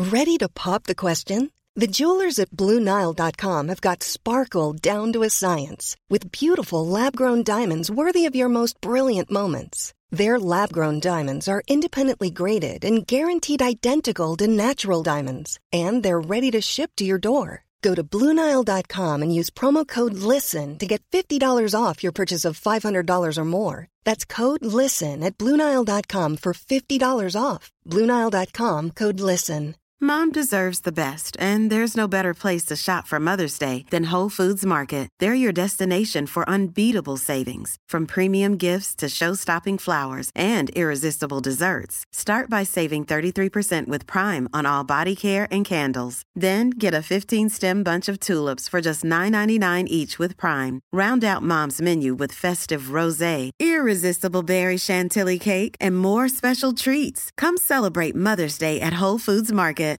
Ready to pop the question? The jewelers at BlueNile.com have got sparkle down to a science with beautiful lab-grown diamonds worthy of your most brilliant moments. Their lab-grown diamonds are independently graded and guaranteed identical to natural diamonds, and they're ready to ship to your door. Go to BlueNile.com and use promo code LISTEN to get $50 off your purchase of $500 or more. That's code LISTEN at BlueNile.com for $50 off. BlueNile.com, code LISTEN. Mom deserves the best, and there's no better place to shop for Mother's Day than Whole Foods Market. They're your destination for unbeatable savings, from premium gifts to show-stopping flowers and irresistible desserts. Start by saving 33% with Prime on all body care and candles. Then get a 15-stem bunch of tulips for just $9.99 each with Prime. Round out Mom's menu with festive rosé, irresistible berry chantilly cake, and more special treats. Come celebrate Mother's Day at Whole Foods Market.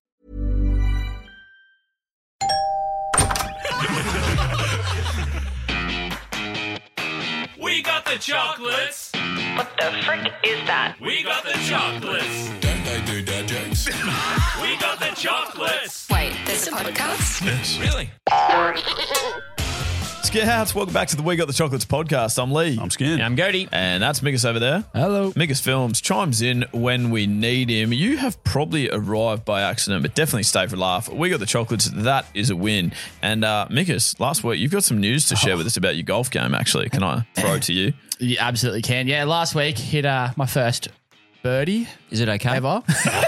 We got the chocolates. What the frick is that? We got the chocolates. Don't they do dad jokes? We got the chocolates. Wait, there's a podcast? Yes. Really? Scouts, welcome back to the We Got the Chocolates podcast. I'm Lee. I'm Skin. I'm Cody. And that's Migas over there. Hello. Migas Films chimes in when we need him. You have probably arrived by accident, but definitely stay for a laugh. We Got the Chocolates, that is a win. And Migas, last week, you've got some news to share with us about your golf game, actually. Can I throw it to you? You absolutely can. Yeah, last week hit my first birdie. Is it okay? Ever.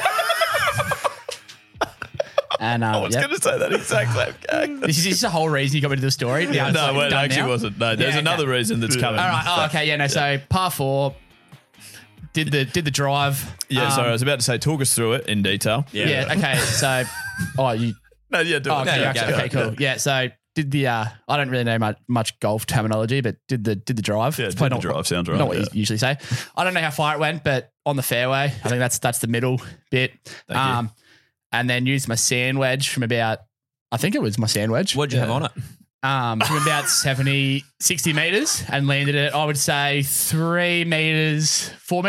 And I was going to say that exact same gag. This is the whole reason you got me to the story. No, it actually wasn't. No, there's another reason that's coming. All right. Oh, okay. Yeah, no. So par 4, did the drive. Yeah, sorry. I was about to say, talk us through it in detail. Yeah. Okay. So, you. No, yeah, do it. Okay, cool. Yeah. So did the I don't really know much golf terminology, but did the drive. Yeah, did the drive sounds right. Not what you usually say. I don't know how far it went, but on the fairway, I think that's the middle bit. Thank you. And then used my sand wedge from about, I think it was my sand wedge. What'd you have on it? From about 60 meters, and landed it, I would say 4 meters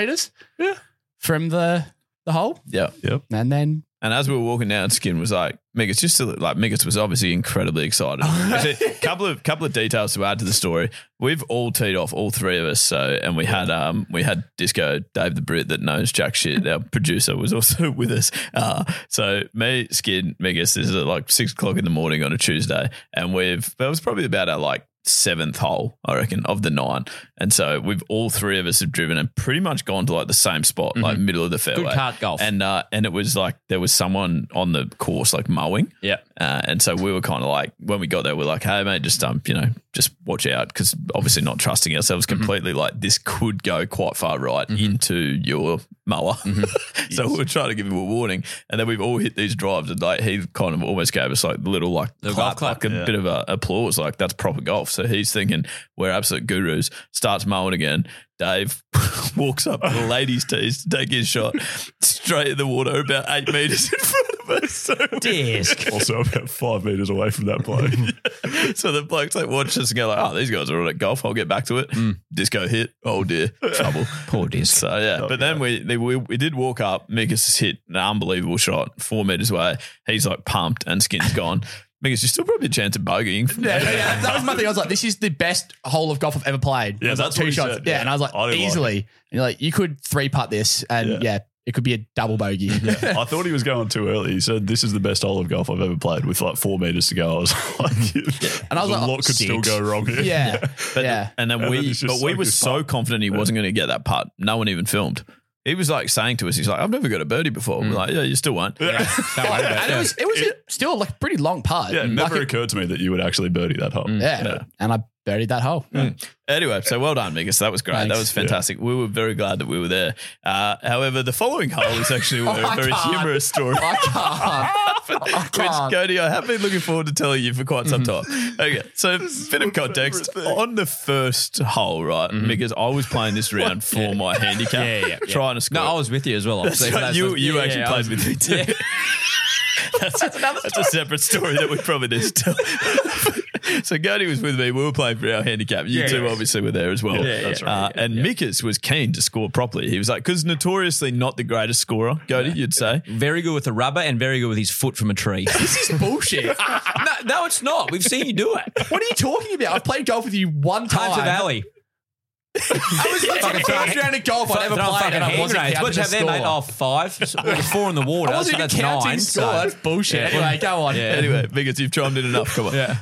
from the hole. Yeah. Yep. And then. And as we were walking down, Skin was like, Migas was obviously incredibly excited. A couple of details to add to the story. We've all teed off, all three of us. So, and we had Disco, Dave the Brit that knows jack shit. Our producer was also with us. So me, Skin, Migas, this is at like 6 o'clock in the morning on a Tuesday. And it was probably about our like 7th hole, I reckon, of the 9. And so all three of us have driven and pretty much gone to like the same spot, like middle of the fairway. Good cart golf. And it was like there was someone on the course like mowing. Yeah. And so we were kind of like, when we got there, we're like, hey mate, just watch out, because obviously not trusting ourselves completely. Like this could go quite far right into your mower. So we were trying to give him a warning, and then we've all hit these drives, and like he kind of almost gave us like the little like clap, like a bit of a applause, like that's proper golf. So he's thinking we're absolute gurus. Starts mowing again. Dave walks up to the ladies' tees to take his shot, straight in the water, about 8 meters in front of us. So Disc. Also about 5 meters away from that bloke. So the blokes like watch us and go like, oh, these guys are all at golf. I'll get back to it. Disco hit. Oh dear, trouble. Poor Disc. So yeah, but then we did walk up. Migas has hit an unbelievable shot 4 meters away. He's like pumped, and Skin's gone. Migas, you still probably a chance of bogeying. Yeah, that was my thing. I was like, this is the best hole of golf I've ever played. Yeah, that's like 2 shots. Said, yeah, and I was like, easily. And you're like, you could 3-putt this, and it could be a double bogey. Yeah. I thought he was going too early. He said, this is the best hole of golf I've ever played, with like 4 meters to go. I was like, and I was like, a lot could still go wrong here. Yeah. And then we were so confident he wasn't going to get that putt. No one even filmed. He was like saying to us, he's like, I've never got a birdie before. We're like, yeah, you still won't. Yeah. Don't worry about it. It was still like a pretty long putt. Yeah, it never occurred to me that you would actually birdie that hole. Yeah. And I birdied that hole. Anyway, so well done, Migas. That was great. Thanks. That was fantastic. We were very glad that we were there. However, the following hole is actually a very humorous story. I can't. Which, Cody, I have been looking forward to telling you for quite some time. Okay, so bit of context. On the first hole, right, Migas, I was playing this round for my handicap, trying to score. No, I was with you as well. That's right. You actually played with me too. That's a separate story that we probably need to tell. So Gertie was with me. We were playing for our handicap. You two obviously were there as well. That's right. And Mikas was keen to score properly. He was like, because notoriously not the greatest scorer, Gertie, you'd say. Very good with the rubber and very good with his foot from a tree. This is bullshit. No, it's not. We've seen you do it. What are you talking about? I've played golf with you one time. Time to Valley. I was like the first round of golf I'd ever played, and I wasn't counting What'd you the have there, mate? score. Oh, 5. Well, there's 4 in the water. I wasn't so even that's counting 9. score. So. That's bullshit. Yeah. Anyway, go on. Yeah. Anyway, Mikas, you've chimed in enough. Come on. Yeah.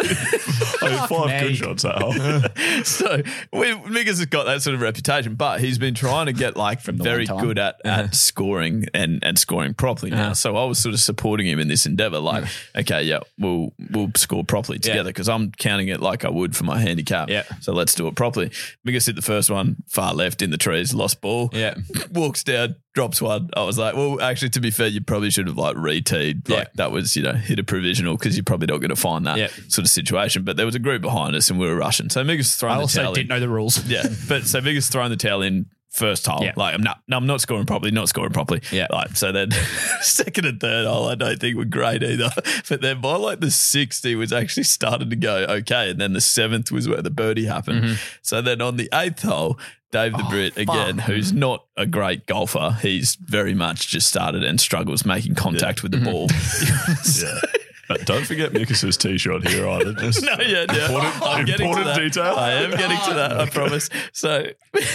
I mean, 5 me. good shots that hole. So Mikas has got that sort of reputation, but he's been trying to get like very one time. good at scoring and scoring properly now. So I was sort of supporting him in this endeavor. Like, okay, yeah, we'll score properly together because I'm counting it like I would for my handicap. Yeah. So let's do it properly. Mikas hit the first one, far left in the trees, lost ball. Yeah. Walks down, drops one. I was like, well, actually, to be fair, you probably should have like re-teed. Like that was, hit a provisional because you're probably not going to find that sort of situation. But there was a group behind us and we were rushing. So Mikas throwing I the also towel didn't know the rules. Yeah. But so Mikas throwing the towel in first hole. Yeah. Like, I'm not scoring properly, Yeah. Like, so then second and third hole, I don't think were great either. But then by like the 6th, he was actually starting to go okay. And then the 7th was where the birdie happened. So then on the 8th hole, Dave the Brit, again, who's not a great golfer, he's very much just started and struggles making contact with the ball. Yeah. Don't forget Mikas's tee shot here either. Just I'm getting to important that. detail. I am getting to that, I promise. So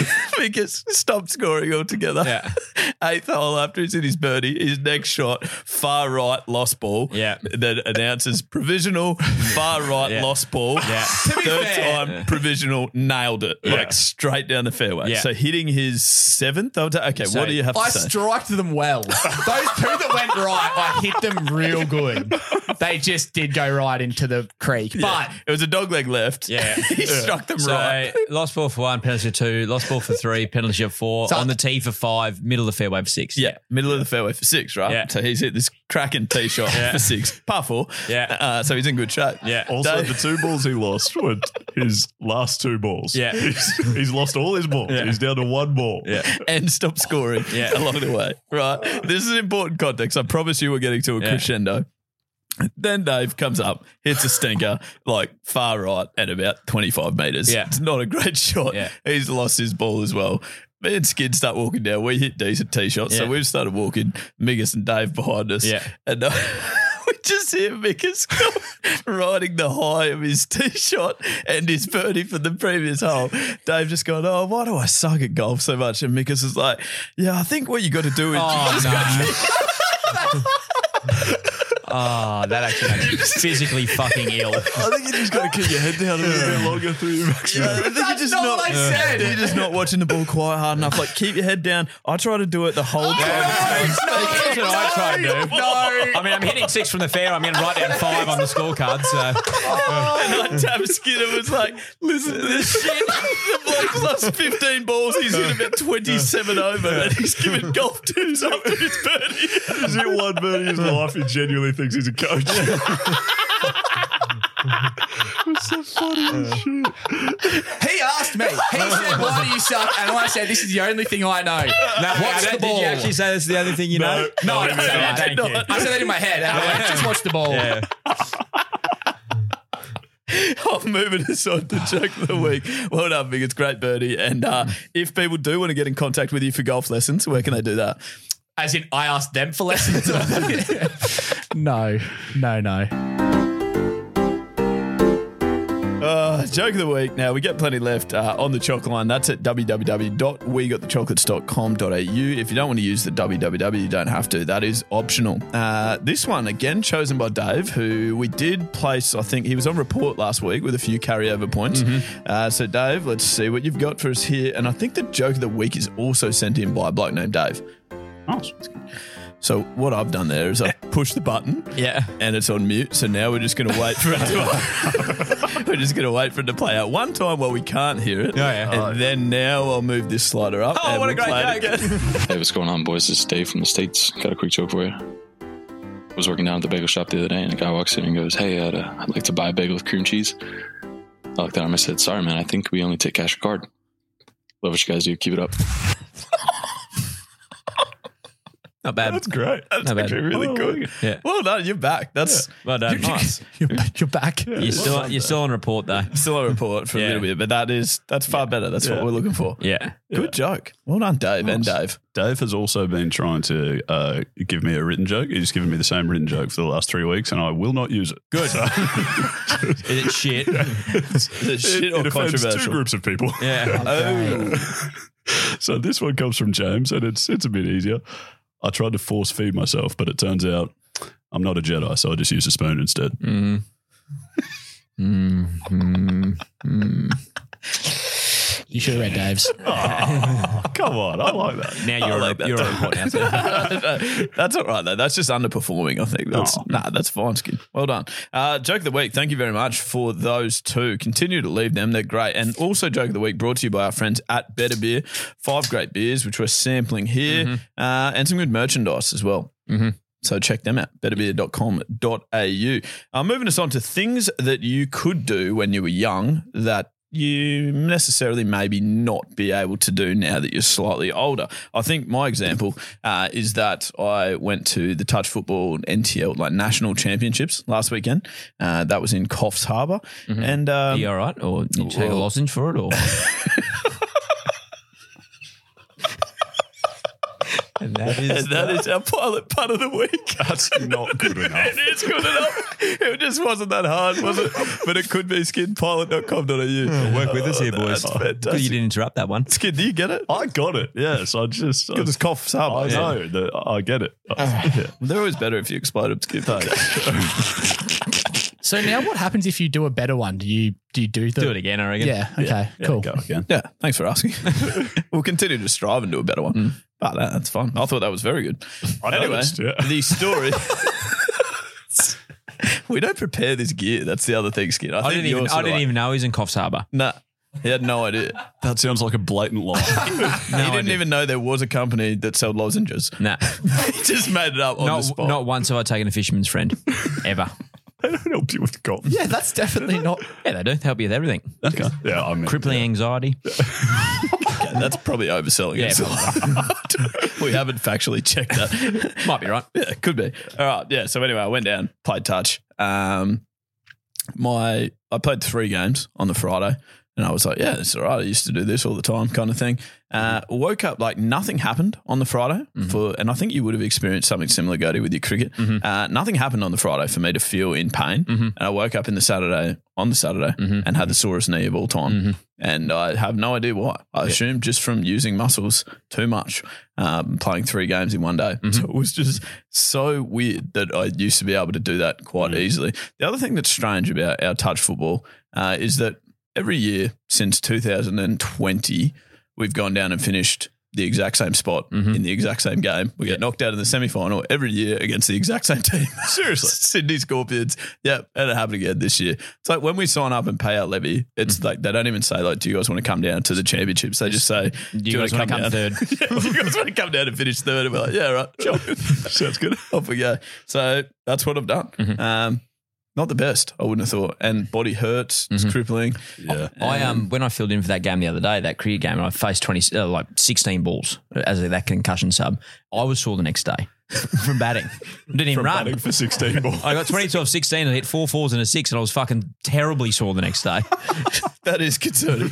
Mikas stopped scoring altogether. Yeah. 8th hole after he's in his birdie, his next shot, far right, lost ball. Yeah. Then announces provisional, far right, lost ball. Yeah. Third time, provisional, nailed it. Like straight down the fairway. Yeah. So hitting his 7th, okay, So what do you have to I say? striked them well. Those 2 that went right, I hit them real good. They just did go right into the creek. But It was a dogleg left. Yeah. He struck them So right. lost ball for 1, penalty for 2, lost ball for 3, penalty for 4, So- on the tee for 5, middle of the fairway for 6. Yeah, middle of the fairway for 6, right? Yeah. So he's hit this cracking tee shot for 6, par 4. Yeah. So he's in good shape. Yeah. Also, Dave- the 2 balls he lost were his last 2 balls. Yeah. He's lost all his balls. Yeah. He's down to 1 ball. Yeah. and stop scoring along the way. Right. This is important context. I promise you we're getting to a crescendo. Then Dave comes up, hits a stinker, like far right at about 25 metres. Yeah. It's not a great shot. Yeah. He's lost his ball as well. Me and Skid start walking down. We hit decent tee shots. So Yeah. we've started walking, Mikas and Dave behind us. Yeah. And we just hear Mikas riding the high of his tee shot and his birdie from the previous hole. Dave just going, oh, why do I suck at golf so much? And Mikas is like, yeah, I think what you got to do is Oh, that actually makes me physically fucking ill. I think you just got to keep your head down a little bit longer through your maximum. I think That's you're just not what I said. You're just not watching the ball quite hard enough. Like, keep your head down. I try to do it the whole time. That's what I try to do. I mean, I'm hitting 6 from the fair. I'm going to write down 5 on the scorecard. So And I tapped Skid and was like, listen to this shit. The bloke's lost 15 balls. He's hit about 27 over and he's giving golf 2s after his birdie. He's hit 1 birdie in his life. He genuinely thinks he's a coach. It's so funny as shit. he asked me. He said, why do you suck? And I said, this is the only thing I know. Watch the ball. Did you actually say that's the only thing you know? No, I didn't say that. Thank you. I said that in my head. And I'm like, just watch the ball. Yeah. I'm moving us on to joke of the week. Well done, Big. It's great birdie. And if people do want to get in contact with you for golf lessons, where can they do that? As in, I asked them for lessons. No. Joke of the week. Now, we get plenty left on the chalk line. That's at www.wegotthechocolates.com.au. If you don't want to use the www, you don't have to. That is optional. This one, again, chosen by Dave, who we did place, I think he was on report last week with a few carryover points. So, Dave, let's see what you've got for us here. And I think the joke of the week is also sent in by a bloke named Dave. Oh, that's good. So what I've done there is I push the button, and it's on mute. So now we're just going to wait for it to. We're just going to wait for it to play out one time while we can't hear it, and then now I'll move this slider up. Oh, and what a we'll great play it joke. again. Hey, what's going on, boys? This is Dave from the States. Got a quick joke for you. I was working down at the bagel shop the other day, and a guy walks in and goes, hey, I'd like to buy a bagel with cream cheese. I looked at him, I said, sorry, man, I think we only take cash or card. Love what you guys do. Keep it up. Not bad. That's great. That's Not bad. actually really good. Yeah. Well done. You're back. That's Well done. Nice. You're back. You're still on report though. still a report for a little bit, but that's far better. That's what we're looking for. Yeah. Good joke. Well done, Dave and Dave. Dave has also been trying to give me a written joke. He's given me the same written joke for the last 3 weeks, and I will not use it. Good. Is it shit? Is it shit or It offends controversial? two groups of people. Yeah. Oh. So this one comes from James, and it's a bit easier. I tried to force feed myself, but it turns out I'm not a Jedi, so I just use a spoon instead. You should have read Dave's. Oh, come on, I like that. Now you're a report now. That's all right though. That's just underperforming. I think that's fine, Skid. Well done. Joke of the week. Thank you very much for those two. Continue to leave them. They're great. And also joke of the week brought to you by our friends at Better Beer. 5 great beers which we're sampling here, and some good merchandise as well. So check them out, betterbeer.com.au. Moving us on to things that you could do when you were young that you necessarily maybe not be able to do now that you're slightly older. I think my example is that I went to the touch football NTL like national championships last weekend. That was in Coffs Harbour. And Are you all right? Or did you take a lozenge for it? Or And that is our pilot punt of the week. That's not good enough. It is good enough. It just wasn't that hard, was it? But it could be skidpilot.com.au. work with us here, boys. That's fantastic. Good you didn't interrupt that one. Skid, do you get it? I got it. Yes, I just. Good as Coffs Harbour. I know that I get it. Yeah. They're always better if you explode them, Skid. So now what happens if you do a better one? Do you do it again, I reckon. Yeah. Okay. Cool. Go again. Yeah, thanks for asking. We'll continue to strive and do a better one. But that's fun. I thought that was very good. Anyway, noticed, yeah. the story. We don't prepare this gear. That's the other thing, Skid. I didn't even know he's in Coffs Harbour. Nah, he had no idea. That sounds like a blatant lie. He didn't even know there was a company that sold lozenges. Nah. He just made it up on the spot. Not once have I taken a fisherman's friend. Ever. They don't help you with golf. Yeah, that's definitely not. Yeah, they do. They help you with everything. Okay. Yeah, I mean, Crippling anxiety. That's probably overselling it. We haven't factually checked that. Might be right. Yeah, could be. All right. Yeah. So anyway, I went down, played touch. I played 3 games on the Friday, and I was like, yeah, it's all right. I used to do this all the time, kind of thing. Woke up like nothing happened on the Friday and I think you would have experienced something similar, Gody, with your cricket. Nothing happened on the Friday for me to feel in pain. And I woke up on the Saturday and had the sorest knee of all time. And I have no idea why. I assumed just from using muscles too much, playing 3 games in one day. So it was just so weird that I used to be able to do that quite easily. The other thing that's strange about our touch football is that every year since 2020, we've gone down and finished the exact same spot in the exact same game. We get knocked out in the semi-final every year against the exact same team. Seriously. Sydney Scorpions. Yep. And it happened again this year. It's like when we sign up and pay our levy, it's like they don't even say, like, do you guys want to come down to the championships? They just say, do you guys want to come third? Yeah, do you guys want to come down and finish third? And we're like, yeah, right. Sure. Sounds good. Off we go. So that's what I've done. Not the best, I wouldn't have thought. And body hurts, it's crippling. Yeah. When I filled in for that game the other day, that cricket game, and I faced 16 balls as that concussion sub. I was sore the next day from batting. Didn't even run. Batting for 16 balls. I got 22 of 16 and hit 4 fours and a 6, and I was fucking terribly sore the next day. That is concerning.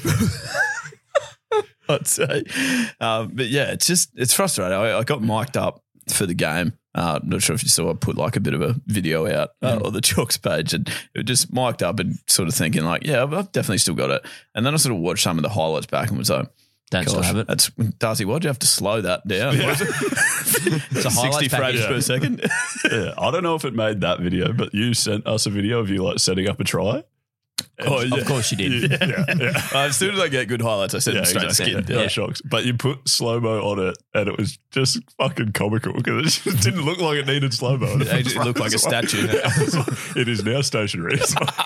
I'd say. But yeah, it's frustrating. I got mic'd up for the game. I'm not sure if you saw, I put like a bit of a video out on the Chalks page, and it just mic'd up and sort of thinking like, yeah, I've definitely still got it. And then I sort of watched some of the highlights back and was like, don't still have it. That's Darcy, why'd you have to slow that down? Yeah. It's a 60 frames per second. Yeah, I don't know if it made that video, but you sent us a video of you like setting up a try. Of course you did. Yeah. As soon as I get good highlights, I send them straight to Skid. Yeah, shocks. But you put slow-mo on it and it was just fucking comical because it just didn't look like it needed slow-mo. It actually looked like a statue. It is now stationary.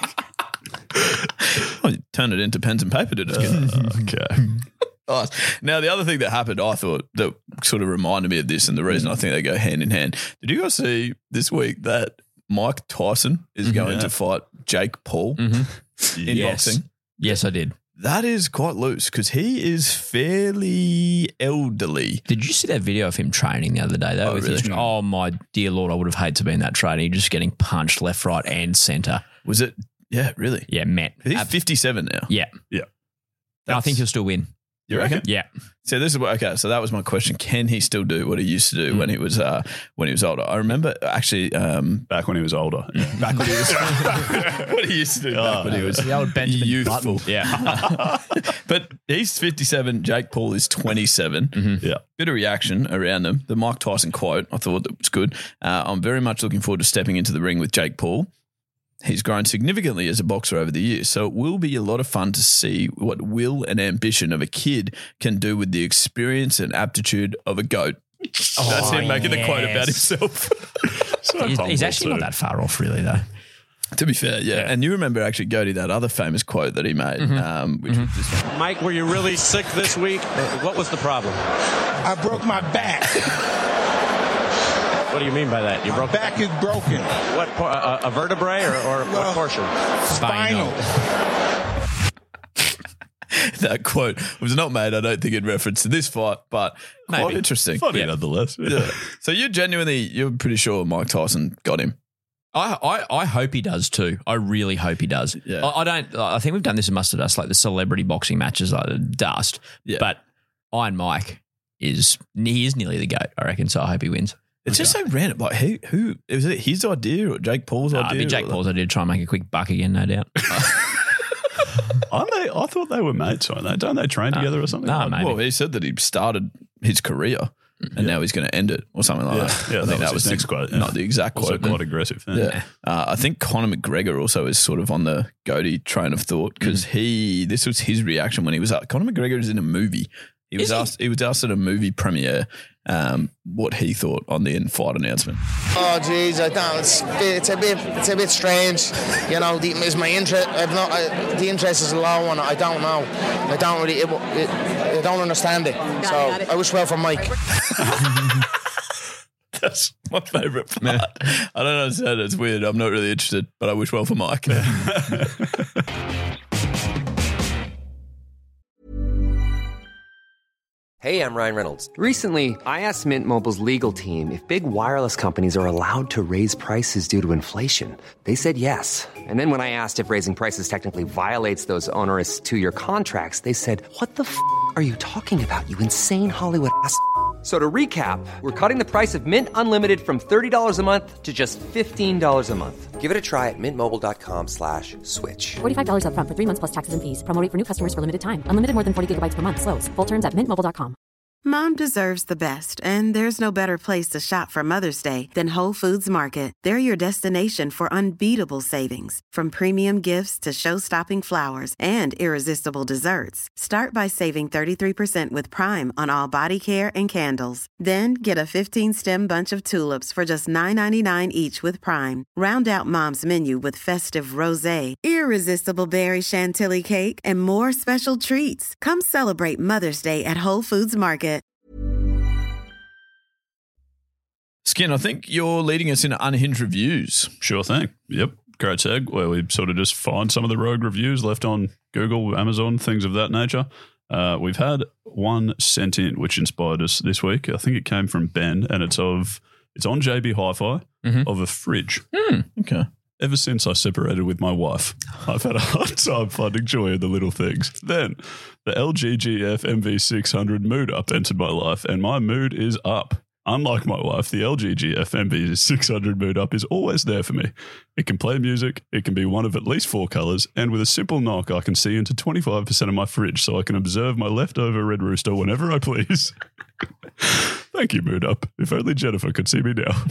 Well, you turn it into pens and paper, did it? Okay. Nice. Now, the other thing that happened, I thought, that sort of reminded me of this, and the reason I think they go hand in hand. Did you guys see this week that Mike Tyson is going to fight Jake Paul in boxing? Yes, I did. That is quite loose because he is fairly elderly. Did you see that video of him training the other day? Though, with his, oh my dear Lord, I would have hated to be in that training. Just getting punched left, right, and centre. Was it? Yeah, really? Yeah, Matt. He's 57 now. Yeah. Yeah. And I think he'll still win. You reckon? Yeah. So this is okay. So that was my question. Can he still do what he used to do when he was older? I remember actually back when he was older. Back when he was what he used to do back when he was The old Benjamin youthful. Button. Yeah. But he's 57. Jake Paul is 27. Yeah. Bit of reaction around them. The Mike Tyson quote, I thought that was good. I'm very much looking forward to stepping into the ring with Jake Paul. He's grown significantly as a boxer over the years, so it will be a lot of fun to see what will and ambition of a kid can do with the experience and aptitude of a GOAT. That's him making the quote about himself. He's actually not that far off, really, though. To be fair, yeah. And you remember actually, Goaty, that other famous quote that he made, which was just Mike, were you really sick this week? What was the problem? I broke my back. What do you mean by that? You broke back is broken. What a vertebrae or what portion? Spinal. that quote was not made, I don't think, in reference to this fight, but quite interesting. Funny nonetheless. Yeah. So you're pretty sure Mike Tyson got him. I hope he does too. I really hope he does. Yeah. I think we've done this in Mustard Dust, like the celebrity boxing matches, like the Dust. Yeah. But Iron Mike is nearly the GOAT, I reckon. So I hope he wins. It's just so random. Like who was it? His idea or Jake Paul's idea? It'd be Jake Paul's idea to try and make a quick buck again, no doubt. Aren't they? I thought they were mates, aren't they? Don't they train together or something? No, maybe. Well, he said that he started his career and now he's going to end it or something like that. Yeah, I think that was was his next quote. Yeah. Not the exact Also quote. quite aggressive. Yeah. I think Conor McGregor also is sort of on the Goaty train of thought because this was his reaction when he was up. Conor McGregor is in a movie. He was asked at a movie premiere what he thought on the fight announcement. Oh geez, I don't. It's a bit strange. You know, is my interest? The interest is a low one. I don't know. I don't really. I don't understand it. So I wish well for Mike. That's my favourite part. I don't understand it. It's weird. I'm not really interested, but I wish well for Mike. Hey, I'm Ryan Reynolds. Recently, I asked Mint Mobile's legal team if big wireless companies are allowed to raise prices due to inflation. They said yes. And then when I asked if raising prices technically violates those onerous two-year contracts, they said, "What the f*** are you talking about, you insane Hollywood ass?" So to recap, we're cutting the price of Mint Unlimited from $30 a month to just $15 a month. Give it a try at mintmobile.com/switch. $45 up front for 3 months plus taxes and fees. Promo rate for new customers for limited time. Unlimited more than 40 gigabytes per month. Slows full terms at mintmobile.com. Mom deserves the best, and there's no better place to shop for Mother's Day than Whole Foods Market. They're your destination for unbeatable savings, from premium gifts to show-stopping flowers and irresistible desserts. Start by saving 33% with Prime on all body care and candles. Then get a 15-stem bunch of tulips for just $9.99 each with Prime. Round out Mom's menu with festive rosé, irresistible berry chantilly cake, and more special treats. Come celebrate Mother's Day at Whole Foods Market. Skin, I think you're leading us into unhinged reviews. Sure thing. Yep. Great tag where we sort of just find some of the rogue reviews left on Google, Amazon, things of that nature. We've had one sent in which inspired us this week. I think it came from Ben, and it's on JB Hi-Fi of a fridge. Okay. Ever since I separated with my wife, I've had a hard time finding joy in the little things. Then the LG GF MV600 mood up entered my life, and my mood is up. Unlike my wife, the LG GF MV600 mood up is always there for me. It can play music, it can be one of at least 4 colours, and with a simple knock, I can see into 25% of my fridge so I can observe my leftover Red Rooster whenever I please. Thank you, mood up. If only Jennifer could see me now.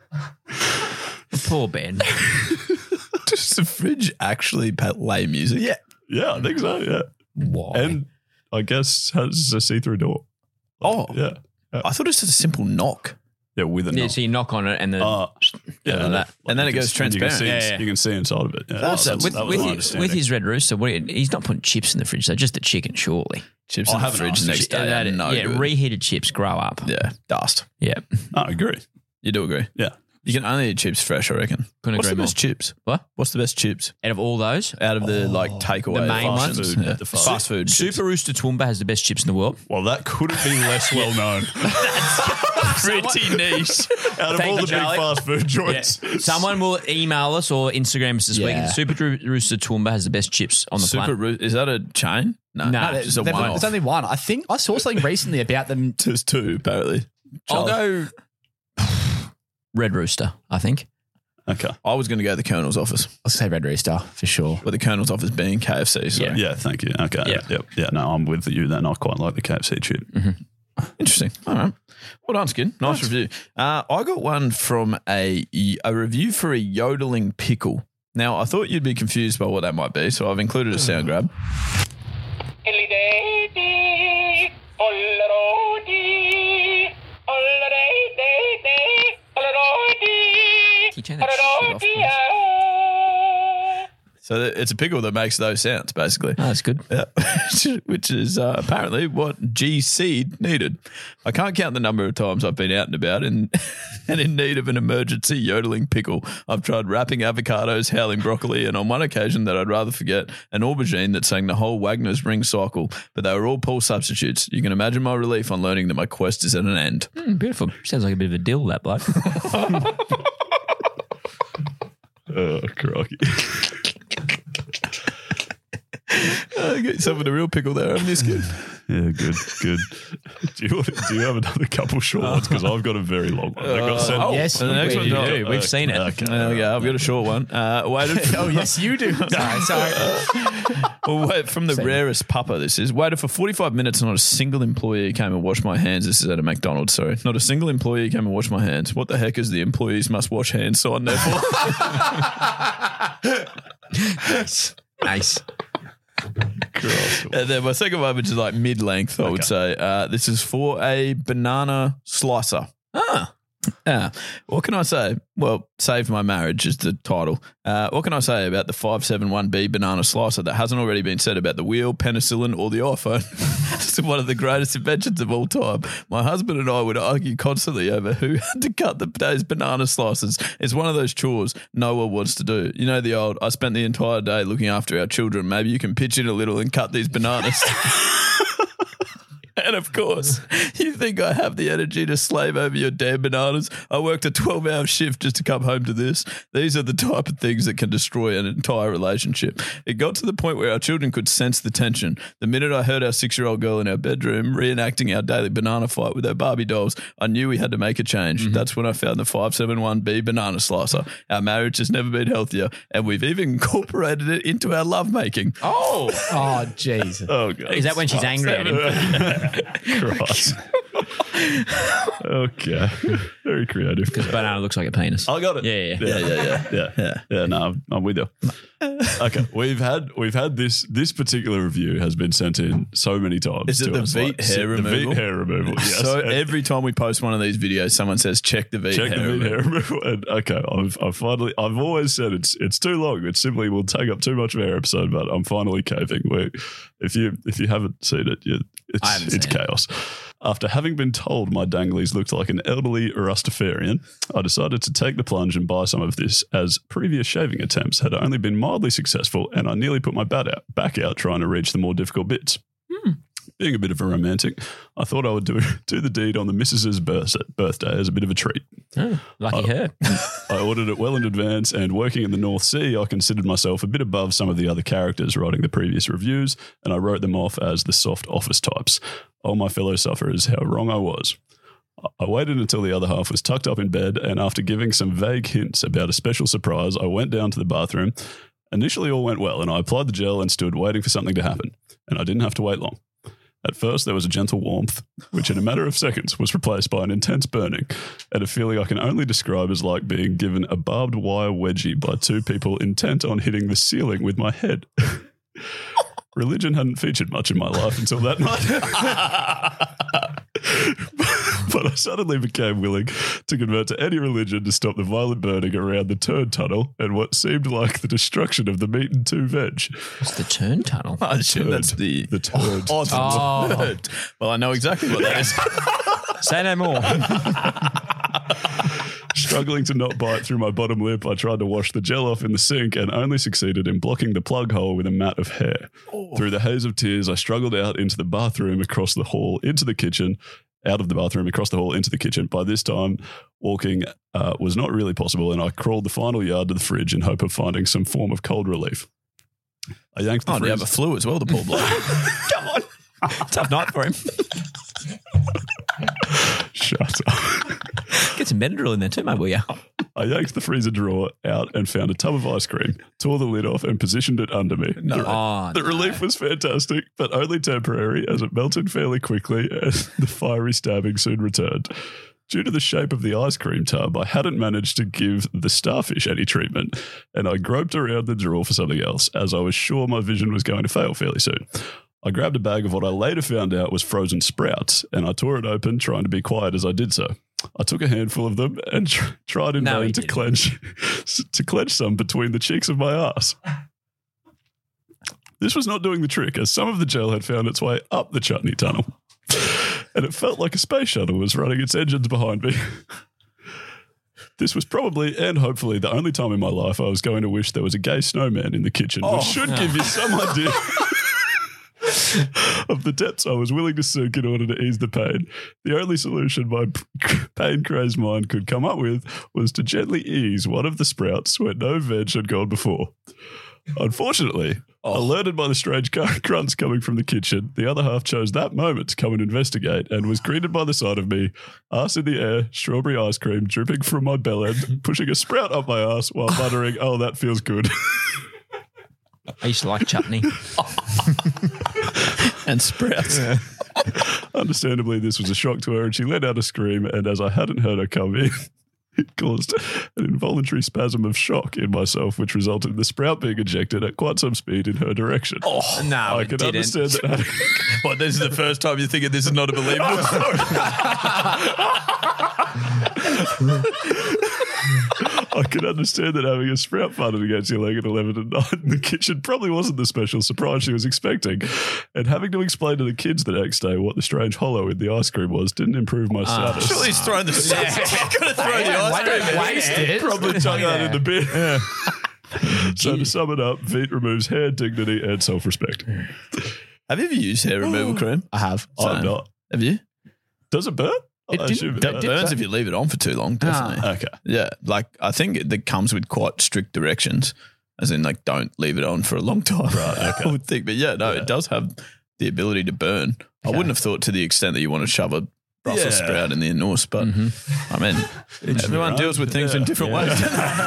Poor Ben. Does the fridge actually play music? Yeah, I think so, yeah. Why? And I guess has a see-through door. Yeah. I thought it was just a simple knock. Yeah, with a knock. So you knock on it and then and then it goes transparent. You can see inside of it. Yeah. That was my with his Red Rooster, he's not putting chips in the fridge, though, just the chicken, surely. Chips in the fridge the next day. Reheated chips grow up. Yeah, dust. Yeah. I agree. You do agree? Yeah. You can only eat chips fresh, I reckon. Couldn't What's agree the best more. chips? What? What's the best chips? Out of all those? Out of the takeaway. The main fast ones? food. Yeah. Fast food. Super Rooster Toowoomba has the best chips in the world. Well, that couldn't be less well known. Pretty niche. Out of Thank all you, the big Charlie. fast food joints. Someone will email us or Instagram us this Yeah. weekend. Super Rooster Toowoomba has the best chips on the planet. Is that a chain? No, it's just a one-off. There's only one. I think I saw something recently about them. There's two, apparently. I'll go Red Rooster, I think. Okay. I was going to go to the Colonel's office. I'll say Red Rooster for sure. But the Colonel's office being KFC. So. Yeah, thank you. Okay. Yeah. Yep. Yeah, no, I'm with you then. I quite like the KFC chip. Interesting. All right. Well done, Skin. Nice review. I got one from a review for a yodeling pickle. Now, I thought you'd be confused by what that might be, so I've included a sound grab. Can you turn that shit off, please? So it's a pickle that makes those sounds, basically. Oh, that's good. Yeah. Which is apparently what GC needed. I can't count the number of times I've been out and about and in need of an emergency yodeling pickle. I've tried wrapping avocados, howling broccoli, and on one occasion that I'd rather forget, an aubergine that sang the whole Wagner's Ring cycle, but they were all Paul substitutes. You can imagine my relief on learning that my quest is at an end. Beautiful. Sounds like a bit of a deal, that bloke. Oh, crikey. Get yourself in a real pickle there, haven't you, Skid? Yeah, good. Do you have another couple short ones? Because I've got a very long one. I got sent- yes, and the next we one's do. not- We've seen it. Okay. There we go. I've got a short one. Waited Oh, yes, you do. Sorry. Well, wait, from the rarest pupper, this is. Waited for 45 minutes and not a single employee came and washed my hands. This is at a McDonald's, sorry. Not a single employee came and washed my hands. What the heck is the employees must wash hands sign there for? Nice. And then my second one, which is like mid-length, I would say. This is for a banana slicer. What can I say? Well, Save My Marriage is the title. What can I say about the 571B banana slicer that hasn't already been said about the wheel, penicillin, or the iPhone? It's one of the greatest inventions of all time. My husband and I would argue constantly over who had to cut those banana slices. It's one of those chores no one wants to do. You know the old, I spent the entire day looking after our children. Maybe you can pitch in a little and cut these bananas. And of course, you think I have the energy to slave over your damn bananas? I worked a 12-hour shift just to come home to this. These are the type of things that can destroy an entire relationship. It got to the point where our children could sense the tension. The minute I heard our 6-year-old girl in our bedroom reenacting our daily banana fight with our Barbie dolls, I knew we had to make a change. That's when I found the 571B banana slicer. Our marriage has never been healthier, and we've even incorporated it into our lovemaking. Oh, jeez. Oh, God. Is that when she's angry at him? Christ. Okay. Very creative. Because banana looks like a penis. I got it. Yeah. No, I'm with you. Okay, we've had this particular review has been sent in so many times. Is it the Veet hair removal? The Veet hair removal. Yes. So every time we post one of these videos, someone says, "Check the Veet Check hair the Veet removal." hair removal. And okay, I've always said it's too long. It simply will take up too much of our episode. But I'm finally caving. If you haven't seen it, it's chaos. After having been told my danglies looked like an elderly Rastafarian, I decided to take the plunge and buy some of this, as previous shaving attempts had only been mildly successful and I nearly put my back out trying to reach the more difficult bits. Being a bit of a romantic, I thought I would do the deed on the missus's birthday as a bit of a treat. Oh, lucky her. I ordered it well in advance, and working in the North Sea, I considered myself a bit above some of the other characters writing the previous reviews, and I wrote them off as the soft office types. Oh, my fellow sufferers, how wrong I was. I waited until the other half was tucked up in bed, and after giving some vague hints about a special surprise, I went down to the bathroom. Initially, all went well, and I applied the gel and stood waiting for something to happen, and I didn't have to wait long. At first, there was a gentle warmth, which in a matter of seconds was replaced by an intense burning and a feeling I can only describe as like being given a barbed wire wedgie by two people intent on hitting the ceiling with my head. Religion hadn't featured much in my life until that night. But I suddenly became willing to convert to any religion to stop the violent burning around the turn tunnel and what seemed like the destruction of the meat and two veg. What's the turn tunnel? I assume that's the turd. Oh, turd. Well, I know exactly what that is. Say no more. Struggling to not bite through my bottom lip, I tried to wash the gel off in the sink and only succeeded in blocking the plug hole with a mat of hair. Through the haze of tears, I struggled out into the bathroom, across the hall, into the kitchen, out of the bathroom, across the hall, into the kitchen. By this time, walking was not really possible, and I crawled the final yard to the fridge in hope of finding some form of cold relief. I yanked the Oh, you have a flu as well, the poor bloke. Come on. Tough night for him. Shut up. Get some Benadryl in there too, mate, will you? I yanked the freezer drawer out and found a tub of ice cream, tore the lid off and positioned it under me. The relief was fantastic, but only temporary as it melted fairly quickly and the fiery stabbing soon returned. Due to the shape of the ice cream tub, I hadn't managed to give the starfish any treatment, and I groped around the drawer for something else, as I was sure my vision was going to fail fairly soon. I grabbed a bag of what I later found out was frozen sprouts, and I tore it open, trying to be quiet as I did so. I took a handful of them and tried in vain to clench some between the cheeks of my ass. This was not doing the trick, as some of the gel had found its way up the chutney tunnel, and it felt like a space shuttle was running its engines behind me. This was probably and hopefully the only time in my life I was going to wish there was a gay snowman in the kitchen, which should give you some idea of the depths I was willing to sink in order to ease the pain. The only solution my pain-crazed mind could come up with was to gently ease one of the sprouts where no veg had gone before. Unfortunately, alerted by the strange grunts coming from the kitchen, the other half chose that moment to come and investigate and was greeted by the sight of me, ass in the air, strawberry ice cream dripping from my bell end, pushing a sprout up my ass while muttering, "Oh, that feels good." I used to like chutney. And sprouts. Yeah. Understandably, this was a shock to her, and she let out a scream, and as I hadn't heard her come in, it caused an involuntary spasm of shock in myself, which resulted in the sprout being ejected at quite some speed in her direction. Oh, no, I can understand that. What, this is the first time you're thinking this is not a believable story? I can understand that having a sprout farted against your leg at 11 at night in the kitchen probably wasn't the special surprise she was expecting. And having to explain to the kids the next day what the strange hollow in the ice cream was didn't improve my sadness. Surely he's throwing the You've got to throw the ice cream in. Waste it. Probably chuck that in the bin. Yeah. So to sum it up, Veet removes hair, dignity, and self-respect. Have you ever used hair removal cream? I have. I've not. Have you? Does it burn? It burns if you leave it on for too long, definitely. Okay. Yeah, like I think it comes with quite strict directions, as in like don't leave it on for a long time. Right, okay. I would think. But yeah, no, it does have the ability to burn. I wouldn't have thought to the extent that you want to shove a Brussels sprout in the anus, but I mean, everyone deals with things in different ways.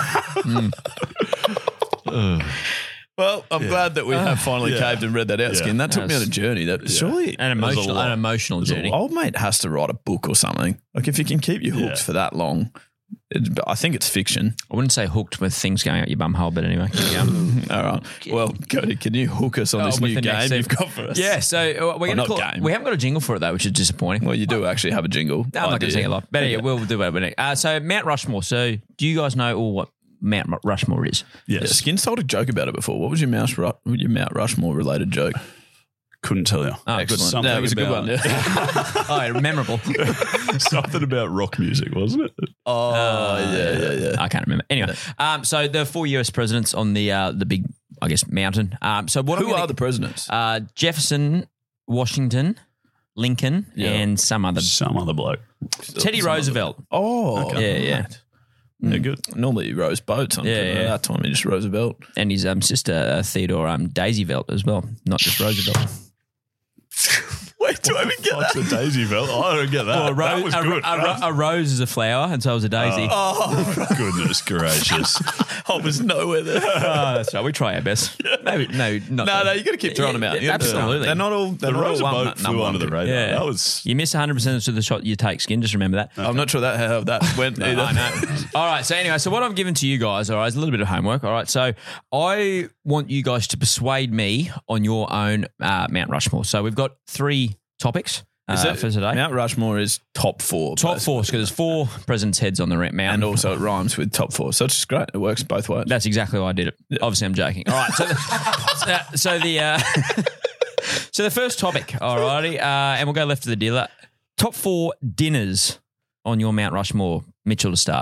Well, I'm glad that we have finally caved and read that out, Skin. That took me on a journey. That surely an emotional journey. Old mate has to write a book or something. Like if he can keep you hooked for that long, I think it's fiction. I wouldn't say hooked with things going out your bum hole, but anyway. All right. Well, Cody, can you hook us on this new game you've got for us? Yeah, so we're going to call it. We haven't got a jingle for it though, which is disappointing. Well, you do actually have a jingle. No, I'm not going to sing a lot. But yeah, we'll do it. So Mount Rushmore. So do you guys know what Mount Rushmore is? Yes. Yeah, Skin's told a joke about it before. What was your Mount Rushmore related joke? Couldn't tell you. Oh, excellent. No, it was a good one. Oh, memorable. Something about rock music, wasn't it? Oh, yeah. I can't remember. Anyway, so the 4 US presidents on the big, I guess, mountain. So who are the presidents? Jefferson, Washington, Lincoln, and some other bloke. Teddy Roosevelt. Oh, okay. Yeah. They're good. Normally he rows boats on that time he just rows a belt. And his sister Theodore Daisy Velt as well, not just Roosevelt. Wait, do I even get that? What's a daisy Velt? I don't get that. Well, that was good. A rose is a flower, and so is a daisy. Goodness gracious. I was nowhere there. That's right. We try our best. Maybe, no, not no, you got to keep throwing them out. Absolutely. They're not all. The rose boat flew under the radar. Yeah. That was. You miss 100% of the shot you take, Skin. Just remember that. Okay. I'm not sure how that went either. I know. All right. So anyway, so what I've given to you guys, all right, is a little bit of homework. All right. So I want you guys to persuade me on your own Mount Rushmore. So we've got 3 topics. For today. Mount Rushmore is top 4. Top 4, because there's 4 presidents' heads on the mountain. And also it rhymes with top 4. So it's just great. It works both ways. That's exactly why I did it. Yeah. Obviously, I'm joking. All right. So the first topic, all righty, and we'll go left to the dealer. Top 4 dinners on your Mount Rushmore. Mitchell to start.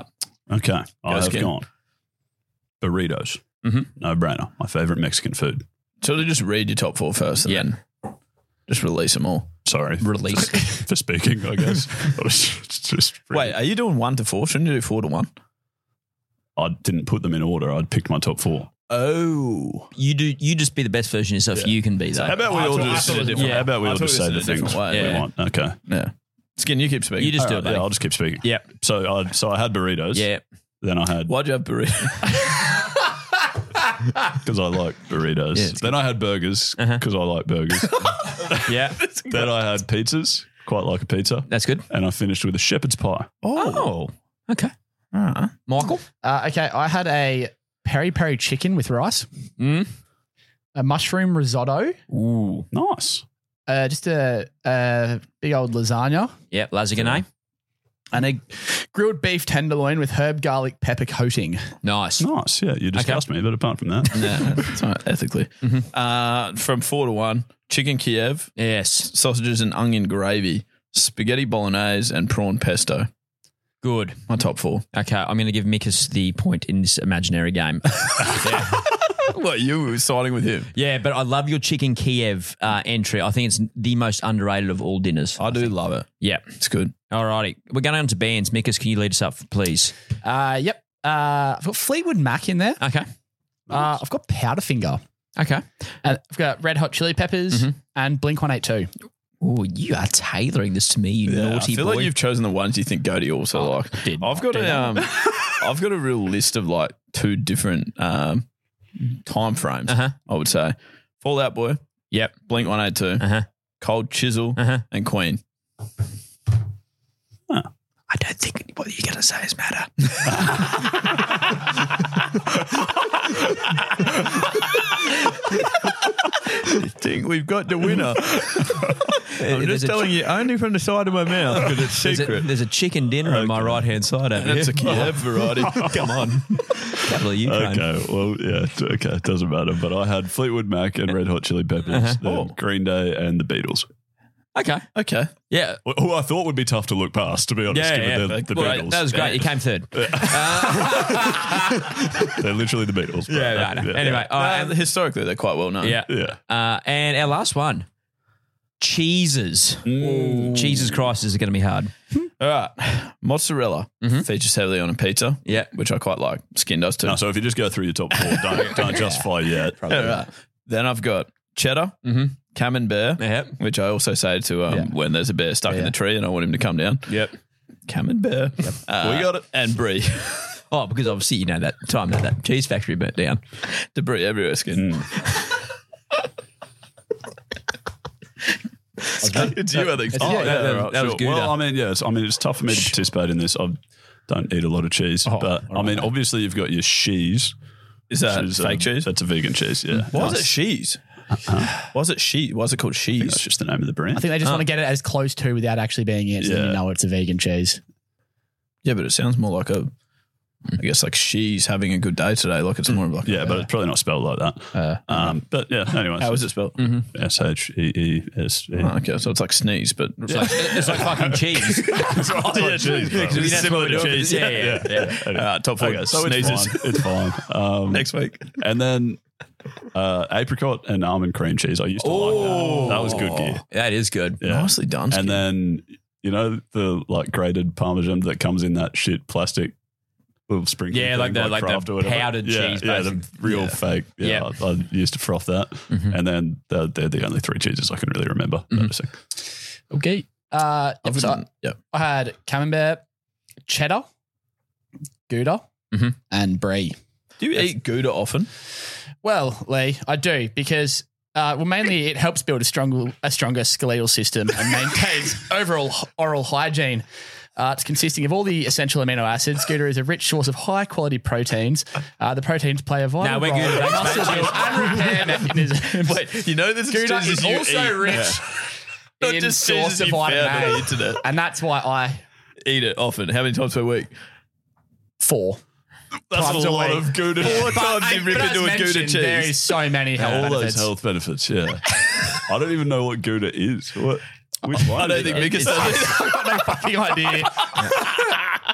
Okay. I have Skin. gone. Burritos. Mm-hmm. No brainer. My favorite Mexican food. So to just read your top 4 first and then just release them all. Sorry. Release. For speaking, I guess. I was just Wait, are you doing 1 to 4? Shouldn't you do 4 to 1? I didn't put them in order. I'd picked my top 4. Oh. You just be the best version of yourself you can be, though. How about we all just say the things we Yeah. want? Okay. Yeah. Skin, you keep speaking. You just do All it, right, mate. yeah, I'll just keep speaking. Yep. So I had burritos. Yeah. Then I had Why'd you have burrito? because I like burritos. Yeah, it's then I had burgers because I like burgers. Yeah. Then I had pizzas. Quite like a pizza. That's good. And I finished with a shepherd's pie. Oh. Okay. All right. Michael? Okay, I had a peri-peri chicken with rice, Mm. a mushroom risotto, Ooh. Nice. just a big old lasagna, Yep. Lasagne. and a grilled beef tenderloin with herb garlic pepper coating. Nice. Nice. Yeah, you discussed me, but apart from that. Yeah, that's not ethically. From 4 to 1, chicken Kiev, Yes. sausages and onion gravy, spaghetti bolognese, and prawn pesto. Good. My top 4. Okay. I'm going to give Mikus the point in this imaginary game. What, you were siding with him? Yeah, but I love your chicken Kiev entry. I think it's the most underrated of all dinners. I do love it. Yeah. It's good. All righty. We're going on to bands. Mikus, can you lead us up, please? Yep. I've got Fleetwood Mac in there. Okay. I've got Powderfinger. Okay. And I've got Red Hot Chili Peppers and Blink-182. Oh, you are tailoring this to me, you naughty I feel boy. like you've chosen the ones you think Cody also like. I've got I've got a real list of like 2 different time frames. I would say Fall Out Boy. Yep. Blink-182. Cold Chisel and Queen. I don't think what you're going to say is matter. I think we've got the winner. I'm just telling you only from the side of my mouth because it's secret. There's a chicken dinner on my right-hand side over And it's a here. Kiev variety. Come on. Capital Ukraine. Okay, well, yeah, okay, it doesn't matter. But I had Fleetwood Mac and Red Hot Chili Peppers, then Green Day and the Beatles. Okay. Okay. Yeah. Who I thought would be tough to look past, to be honest. given they're the Well, Beatles. that was great. You came third. They're literally the Beatles. but, Yeah, right. Anyway, all right. Historically, they're quite well known. Yeah. Yeah. And our last one, cheeses. Jesus Christ, is it going to be hard? All right. Mozzarella features heavily on a pizza. Yeah. Which I quite like. Skin does too. No, so if you just go through your top 4, don't justify yet. All right. Then I've got cheddar, camembert, which I also say to when there's a bear stuck in the tree and I want him to come down. Yep. Camembert. We got it. And brie. Oh, because obviously you know that time that cheese factory burnt down. Debris everywhere, Skin. It's you, I think. That was good. Well, I mean, yes. I mean, it's tough for me to participate in this. I don't eat a lot of cheese. but, I mean, obviously you've got your cheese. Is that which is, fake cheese? That's a vegan cheese, yeah. Why is it cheese? Why is it cheese? Why is it called cheese? That's just the name of the brand. I think they just want to get it as close to without actually being it, so then you know it's a vegan cheese. Yeah, but it sounds more like I guess like she's having a good day today. Like it's more of like but it's probably not spelled like that. But yeah, anyway. How is it spelled? S-H-E-E-S-E. Oh, okay, so it's like sneeze, but It's like fucking cheese. It's like cheese, bro. it's similar to cheese. Yeah. Top 4 Okay, so sneezes. it's fine. Next week. And then apricot and almond cream cheese. I used to like that. That was good gear. That is good. Yeah. Nicely done. And then, you know, the like grated Parmesan that comes in that shit plastic little sprinkle. Yeah, thing, like the Kraft or whatever. powdered cheese, Yeah, the real fake. Yeah, I used to froth that. And then they're the only 3 cheeses I can really remember. Noticing. Okay. I had camembert, cheddar, Gouda, and brie. Do you eat Gouda often? Well, Lee, I do because mainly it helps build a stronger skeletal system and maintains overall oral hygiene. It's consisting of all the essential amino acids. Gouda is a rich source of high-quality proteins. The proteins play a vital role in muscle build and repair mechanisms. Wait, you know this Gouda is also rich in source of vitamin A, internet. and that's why I eat it often. How many times per week? 4. That's times a a lot week. of Gouda. 4 times you rip But into as a Gouda mentioned, cheese. there is so many health All benefits. those health benefits, yeah. I don't even know what Gouda is. Which one? I don't think Mika said it. I've got no fucking idea. I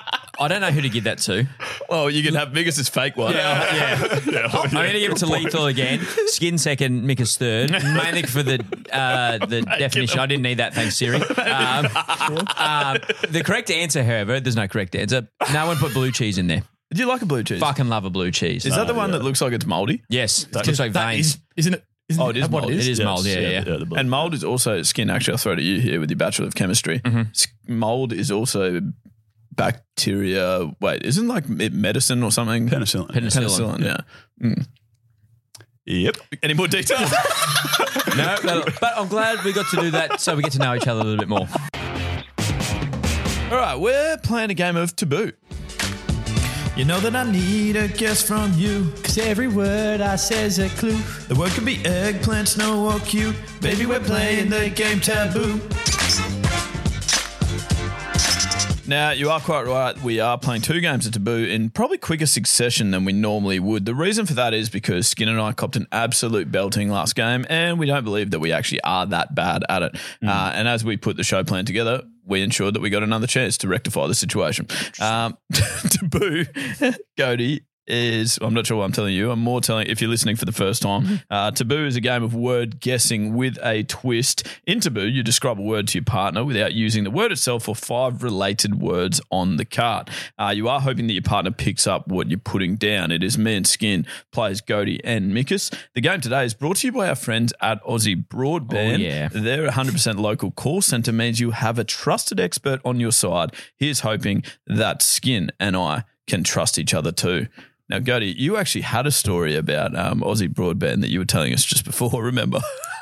I don't know who to give that to. Well, you can have Migas' fake one. Yeah. I'm going to give it to Lethal again. Skin second, Mikas third. Mainly for the definition. I didn't need that. Thanks, Siri. The correct answer, however, there's no correct answer. No one put blue cheese in there. Do you like a blue cheese? Fucking love a blue cheese. Is that the one that looks like it's mouldy? Yes. It looks like veins. Isn't it? Oh, it is mould. It is mould, yeah. And mould is also skin. Actually, I'll throw it at you here with your Bachelor of Chemistry. Mould is also bacteria. Wait, isn't like it medicine or something? Penicillin. Yeah. Yep. Any more details? No, but I'm glad we got to do that so we get to know each other a little bit more. All right, we're playing a game of Taboo. You know that I need a guess from you, 'cause every word I say's a clue. The word could be eggplant, snow, or cute. Baby, we're playing the game Taboo. Now, you are quite right. We are playing 2 games of Taboo in probably quicker succession than we normally would. The reason for that is because Skin and I copped an absolute belting last game, and we don't believe that we actually are that bad at it. And as we put the show plan together, we ensured that we got another chance to rectify the situation. Taboo, Cody, is, I'm not sure what I'm telling you. I'm more telling, if you're listening for the first time, Taboo is a game of word guessing with a twist. In Taboo, you describe a word to your partner without using the word itself or 5 related words on the card. You are hoping that your partner picks up what you're putting down. It is me and Skin, players Cody and Mikas. The game today is brought to you by our friends at Aussie Broadband. Oh, yeah. Their 100% local call centre means you have a trusted expert on your side. Here's hoping that Skin and I can trust each other too. Now, Cody, you actually had a story about Aussie Broadband that you were telling us just before, remember?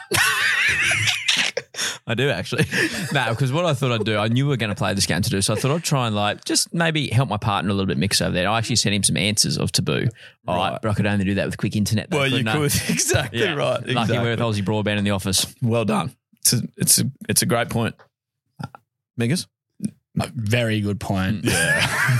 I do, actually. No, because what I thought I'd do, I knew we were going to play this game to do, so I thought I'd try and just maybe help my partner a little bit mix over there. I actually sent him some answers of Taboo. All right, but I could only do that with quick internet. Though, well, you could. Exactly right. Lucky Exactly. we're with Aussie Broadband in the office. Well done. It's a great point. Migas? A very good point. Yeah.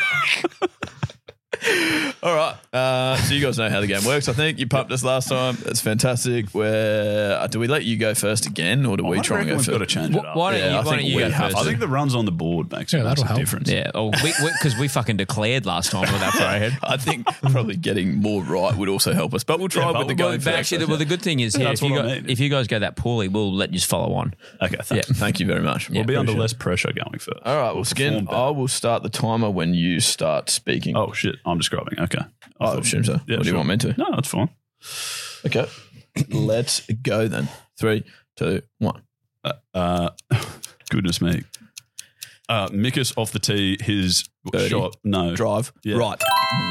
All right. So you guys know how the game works, I think. You pumped us last time. That's fantastic. Do we let you go first again, or do we try and go we've first? got to change it up. Why don't you go first? I think the runs on the board makes a difference. Yeah, because we fucking declared last time with that far ahead. I think probably getting more right would also help us, but we'll try with the go first. Actually, the good thing is, that's what I mean. if you guys go that poorly, we'll let you follow on. Okay, thanks. Yeah, thank you very much. We'll be under less pressure going first. All right, well, Skin, I will start the timer when you start speaking. Oh, shit. I'm describing. Okay. I assume so. Yeah, what do you want me to? No, that's fine. Okay. Let's go then. 3, 2, 1. Goodness me. Mikas off the tee, his shot. No. Drive. Yeah. Right.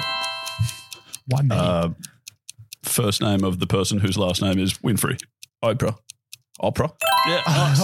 1 minute. First name of the person whose last name is Winfrey. Oprah. Yeah.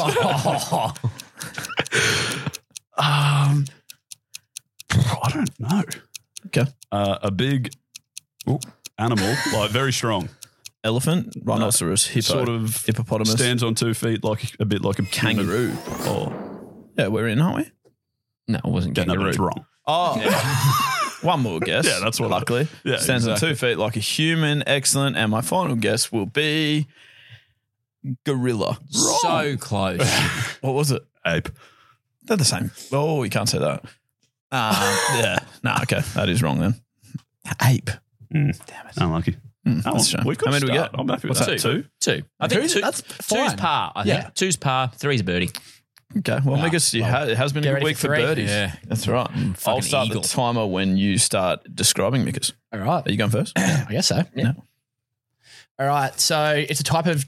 I don't know. Okay. A big animal, like very strong. Elephant, rhinoceros, hippo, sort of hippopotamus. Stands on 2 feet, a bit like a kangaroo. Oh, yeah, we're in, aren't we? No, it wasn't yeah, kangaroo. no, that's wrong. Oh, one more guess. Yeah, that's what. Luckily, stands on 2 feet like a human. Excellent. And my final guess will be gorilla. So close. What was it? Ape. They're the same. Oh, you can't say that. Yeah. No, okay. That is wrong then. Ape. Damn it. Unlucky. That's a shame. We could How many do we start. get? I'm happy with that. 2. I think That's two's fine. par. I think 2's par, 3's a birdie. Okay. Well, Migas, it has been a Get good ready week for for 3. birdies. Yeah. That's right. I'll start eagle. the timer when you start describing Migas. All right. Are you going first? I guess so. Yeah. All right. So it's a type of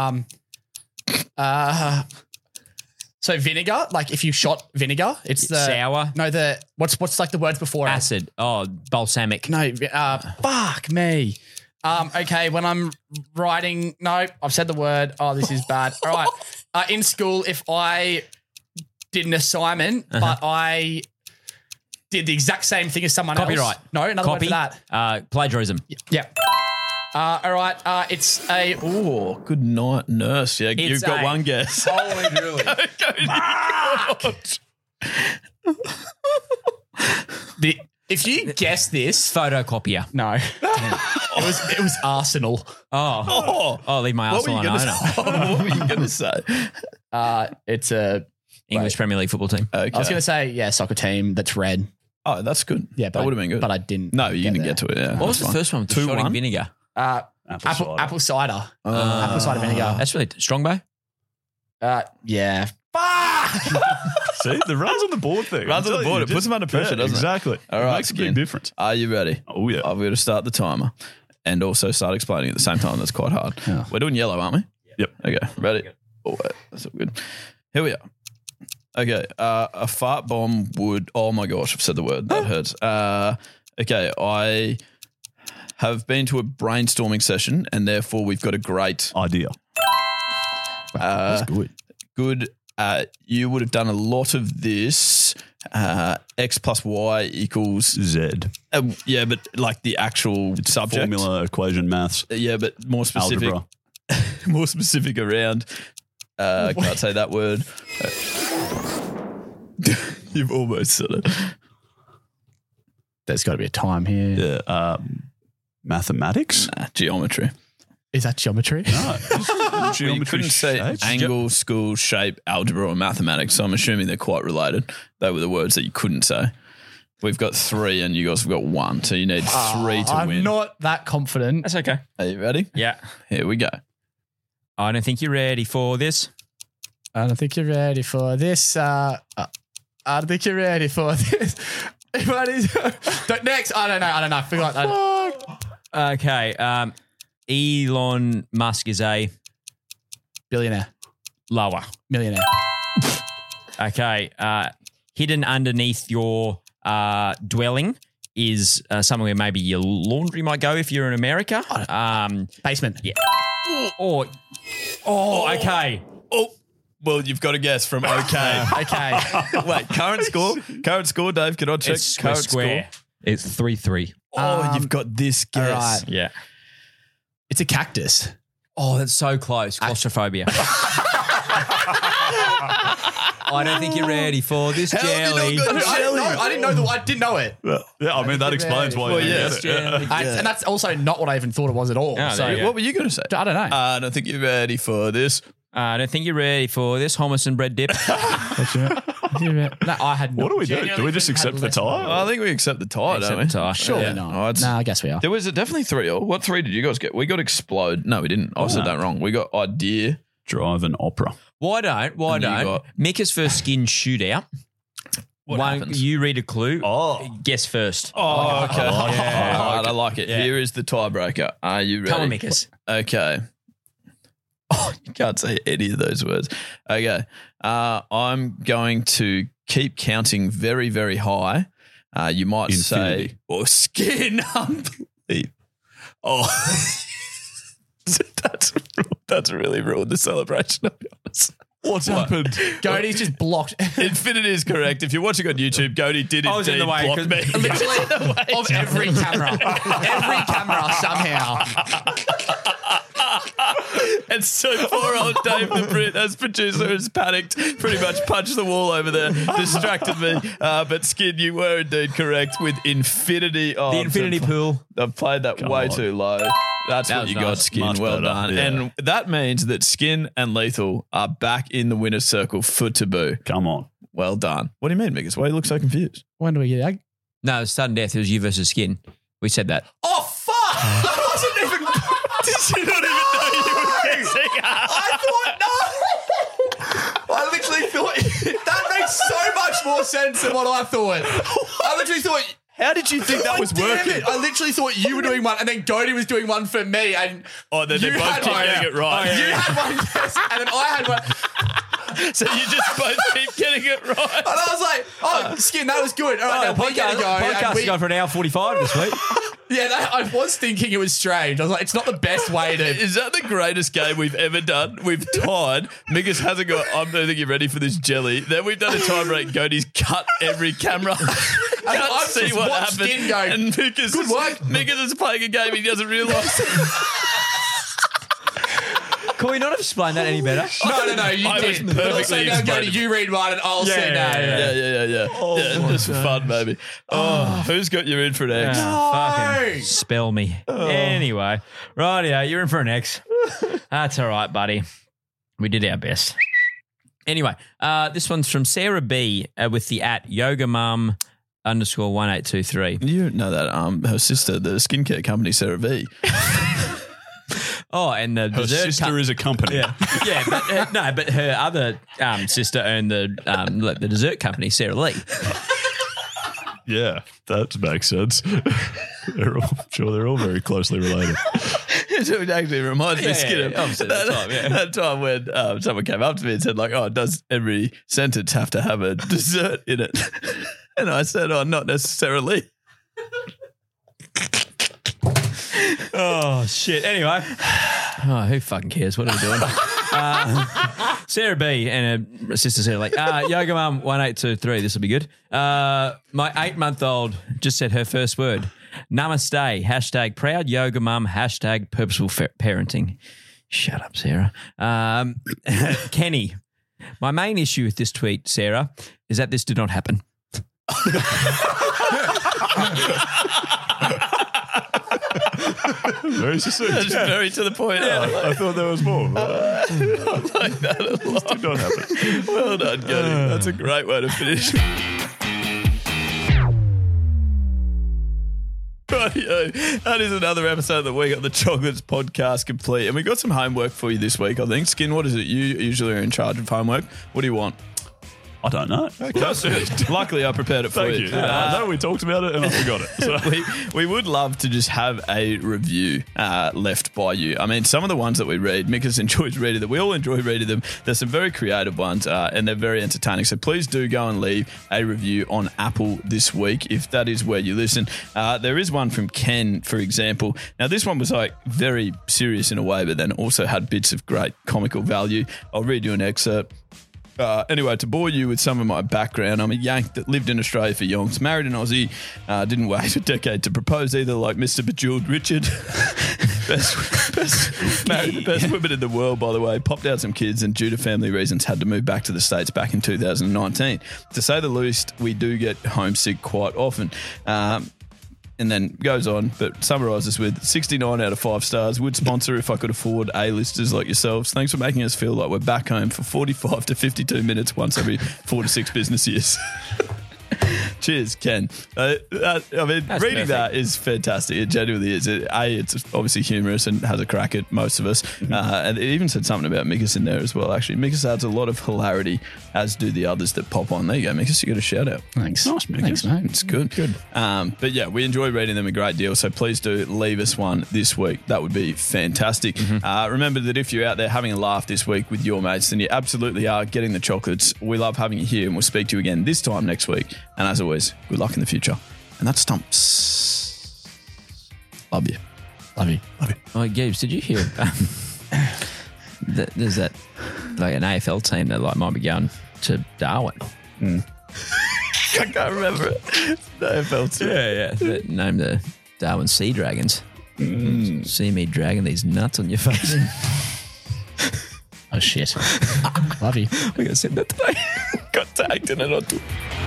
so vinegar. Like if you shot vinegar, it's the Sour? No, what's like the words before it? Acid. Oh, balsamic. No, fuck me. Okay, when I'm writing, no, I've said the word. Oh, this is bad. All right. In school, if I did an assignment, but I did the exact same thing as someone Copyright. else. No, another Copy. word for that. Plagiarism. Yeah. All right. It's a. Oh, good night, nurse. Yeah, you've It's got a- one guess. Holy really. If you guess this, Photocopier. no, it was Arsenal. Oh, leave my What were Arsenal you alone. what were you going to say? It's a English Premier League football team. Okay. I was going to say, soccer team that's red. Oh, that's good. Yeah, that would have been good. But I didn't. No, you didn't get to it. Yeah, What was the first one? 2-1 vinegar. Apple cider. Apple cider vinegar. That's really Strongbow. Yeah. See, the runs on the board thing. Runs on the board. It puts them under pressure, doesn't exactly. it? Exactly. All right, makes a big difference. Are you ready? Oh, yeah. I've got to start the timer and also start explaining at the same time. That's quite hard. Yeah. We're doing yellow, aren't we? Yep. Okay, ready? Oh, wait. That's all good. Here we are. Okay, a fart bomb would... Oh, my gosh, I've said the word. That hurts. Okay, I have been to a brainstorming session and therefore we've got a great... idea. That's good. Good. You would have done a lot of this. X plus Y equals Z. Yeah, but like the actual subject. Formula, equation, maths. Yeah, but more specific. Algebra. More specific around. Can't say that word. You've almost said it. There's got to be a time here. Yeah. Mathematics? Nah, geometry. Is that geometry? No. You Geometry couldn't say shapes? angle, school, shape, algebra, or mathematics, so I'm assuming they're quite related. They were the words that you couldn't say. We've got 3 and you guys have got 1, so you need 3 to I'm win. not that confident. That's okay. Are you ready? Yeah. Here we go. I don't think you're ready for this. I don't think you're ready for this. I don't think you're ready for this. What is next? I don't know. I forgot. Okay. Elon Musk is a billionaire. Lower. Millionaire. Okay. Hidden underneath your dwelling is somewhere where maybe your laundry might go if you're in America. Basement. Yeah. Or okay. Oh, well, you've got to guess from okay. Okay. Wait, current score? Current score, Dave, can I check It's current square. It's 3-3. Oh, you've got this guess. All right. Yeah. It's a cactus. Oh, that's so close. Claustrophobia. I don't think you're ready for this jelly. I didn't know. I didn't know it. Yeah, I mean, that explains why you get it. And that's also not what I even thought it was at all. Oh, so there you go. What were you going to say? I don't know. I don't think you're ready for this. I don't think you're ready for this hummus and bread dip. No, I had. What do we do? Do we just accept the tie? I think we accept the tie, don't we? Accept the tie. Surely Yeah. not. No, I guess we are. There was definitely 3. What 3 did you guys get? We got explode. No, we didn't. I said that wrong. We got idea. Drive an opera. Why don't got- Mika's first skin shootout? What happens? You read a clue. Oh. Guess first. Oh, okay. Yeah. All right, I like it. Yeah. Here is the tiebreaker. Are you ready? Come on, Mikas. Okay. Oh, you can't say any of those words. Okay. I'm going to keep counting very, very high. You might Infinity. say, or skin. Oh, that's really ruined the celebration, I'll be honest. What's happened? Goaty's just blocked. Infinity is correct. If you're watching on YouTube, Goaty did I was in indeed the way block 'cause- me. Literally of every camera. Every camera somehow. And so poor old Dave the Brit, as producer, has panicked, pretty much punched the wall over there, distracted me. But Skid, you were indeed correct with Infinity. Oh, The Infinity Pool. I've played that way too low. That's That what was you nice. got, Skin. Much Well better, done. yeah. And that means that Skin and Lethal are back in the winner's circle for Taboo. Come on. Well done. What do you mean, Migas? Why do you look so confused? When do we get? No, it's sudden death. It was you versus Skin. We said that. Oh fuck! I wasn't even. Did you not even know you were guessing? I thought no. I literally thought that makes so much more sense than what I thought. I literally thought. How did you think that was Damn working? it. I literally thought you were doing one, and then Goaty was doing one for me, and Oh, then they you both had keep one. getting it right. You had one, yes, and then I had one. So you just both keep getting it right. And I was like, "Oh, Skin, that was good. All right, now we gotta go." Podcast and is going for an hour 45 this week. Yeah, I was thinking it was strange. I was like, "It's not the best way to." Is that the greatest game we've ever done? We've tied. Migas hasn't got, I don't think you're ready for this jelly. Then we've done a time break. Goaty's cut every camera. I've see just what watched happened. Skin go, And Migas, "Good work." Migas is playing a game he doesn't realise. Can we not explain that any better? No, you I was did. But also perfectly now, Goaty, explained. you read one, and I'll say no. Yeah. Oh, Just for fun, baby. Oh, who's got you in for an X? Fucking spell me. Anyway, rightio, you're in for an X. That's all right, buddy. We did our best. Anyway, this one's from Sarah B with the @YogaMum _1823. You know that her sister, the skincare company, Sarah V. Oh, and the Her dessert sister is a company. Yeah, but her other sister owned the dessert company, Sarah Lee. Yeah, that makes sense. They're all very closely related. It actually reminds me, Skinner, that time when someone came up to me and said, like, oh, does every sentence have to have a dessert in it? And I said, oh, not necessarily. Oh, shit. Anyway. Oh, who fucking cares? What are we doing? Sarah B and her sister Sarah Lee. Yoga Mum 1823. This will be good. My 8-month-old just said her first word. Namaste. # proud yoga mum. # purposeful parenting. Shut up, Sarah. Kenny. My main issue with this tweet, Sarah, is that this did not happen. Very succinct. That's very to the point. Yeah, I thought there was more. I like that a lot. This did not happen. Well done, Kenny. That's a great way to finish. Rightio. That is another episode of the Week of the Chocolates podcast complete. And we got some homework for you this week, I think. Skin, what is it? You usually are in charge of homework. What do you want? I don't know. Okay. Luckily, I prepared it for Thank you. I know we talked about it and I forgot it. So. we would love to just have a review left by you. I mean, some of the ones that we read, Mikas enjoys reading them. We all enjoy reading them. There's some very creative ones and they're very entertaining. So please do go and leave a review on Apple this week if that is where you listen. There is one from Ken, for example. Now, this one was like very serious in a way, but then also had bits of great comical value. I'll read you an excerpt. Anyway, to bore you with some of my background, I'm a Yank that lived in Australia for yonks, married an Aussie, didn't wait a decade to propose either, like Mr. Bejeweled Richard. Married the best women in the world, by the way, popped out some kids and due to family reasons had to move back to the States back in 2019. To say the least, we do get homesick quite often. And then goes on, but summarises with 69 out of 5 stars. Would sponsor if I could afford A-listers like yourselves. Thanks for making us feel like we're back home for 45 to 52 minutes once every 4 to 6 business years. Cheers, Ken. I mean, That's reading perfect. that is fantastic. It genuinely is. It's obviously humorous and has a crack at most of us. And it even said something about Mikas in there as well, actually. Mikas adds a lot of hilarity, as do the others that pop on. There you go, Mikas. You got a shout out. Thanks. Nice, Mikas. Thanks, mate. It's good. But yeah, we enjoy reading them a great deal. So please do leave us one this week. That would be fantastic. Remember that if you're out there having a laugh this week with your mates, then you absolutely are getting the chocolates. We love having you here and we'll speak to you again this time next week. And as always, good luck in the future. And that's Stumps. Love you. Love you. Oh, Gibbs, did you hear? There's that like an AFL team that like might be going to Darwin. I can't remember it. The AFL team. Yeah. Named the Darwin Sea Dragons. See me dragging these nuts on your face. Oh, shit. Love you. We're going to send that today. Got tagged in it on Twitter.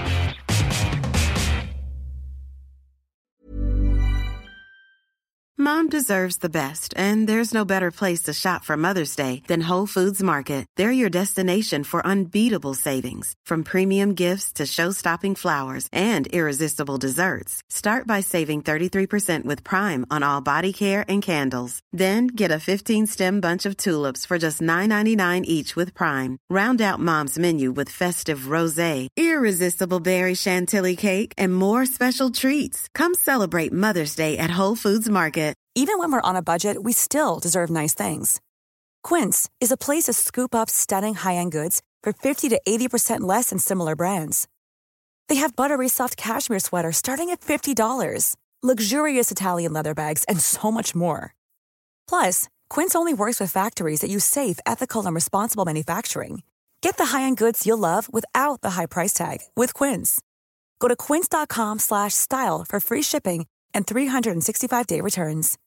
Mom deserves the best, and there's no better place to shop for Mother's Day than Whole Foods Market. They're your destination for unbeatable savings, from premium gifts to show-stopping flowers and irresistible desserts. Start by saving 33% with Prime on all body care and candles. Then get a 15-stem bunch of tulips for just $9.99 each with Prime. Round out Mom's menu with festive rosé, irresistible berry chantilly cake, and more special treats. Come celebrate Mother's Day at Whole Foods Market. Even when we're on a budget, we still deserve nice things. Quince is a place to scoop up stunning high-end goods for 50 to 80% less than similar brands. They have buttery soft cashmere sweaters starting at $50, luxurious Italian leather bags, and so much more. Plus, Quince only works with factories that use safe, ethical, and responsible manufacturing. Get the high-end goods you'll love without the high price tag with Quince. Go to quince.com/style for free shipping and 365-day returns.